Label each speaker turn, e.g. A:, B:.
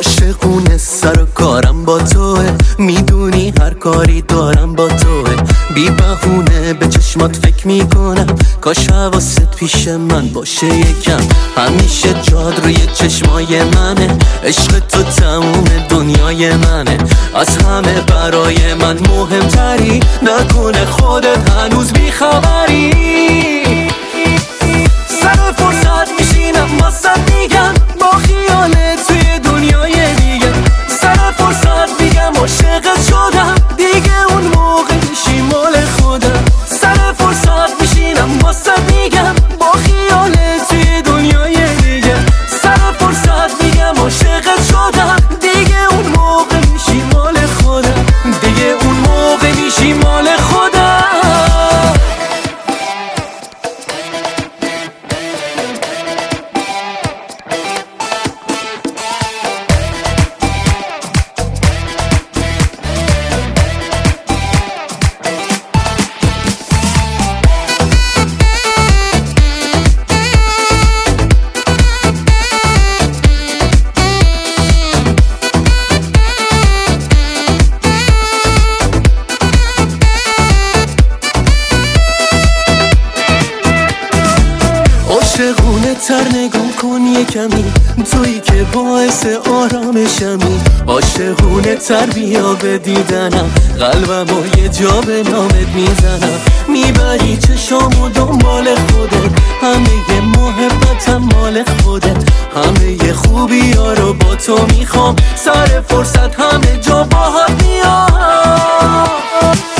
A: عاشقونه سر و کارم با توه، میدونی هر کاری دارم با توه. بی بهونه به چشمات فکر میکنم، کاش حواست پیش من باشه یکم. همیشه جاد روی چشمای منه، عشق تو تموم دنیای منه. از همه برای من مهمتری، نکنه خودت هنوز بیخبری. سر فرصت میشینم واسه میگم با خیالت توی دنیای دیگه. سر فرصت میگم عاشقت شدم، دیگه اون موقع میشی مال خودم. سر فرصت میشینم واسه میگم با خیالت توی دنیای دیگه. سر فرصت میگم عاشقت شدم، دیگه اون موقع میشی مال خودم. دیگه اون موقع میشی مال خودم. عاشقونه تر نگاه کن یه کمی، تویی که باعث آرامشمی. عاشقونه تر بیا به دیدنم، قلبمو یه جا به نامت میزنم. میبری چشامو دنبال خودت، همه محبتم مال خودت. همه خوبی ها رو با تو میخوام، سر فرصت همه جا باهات میام.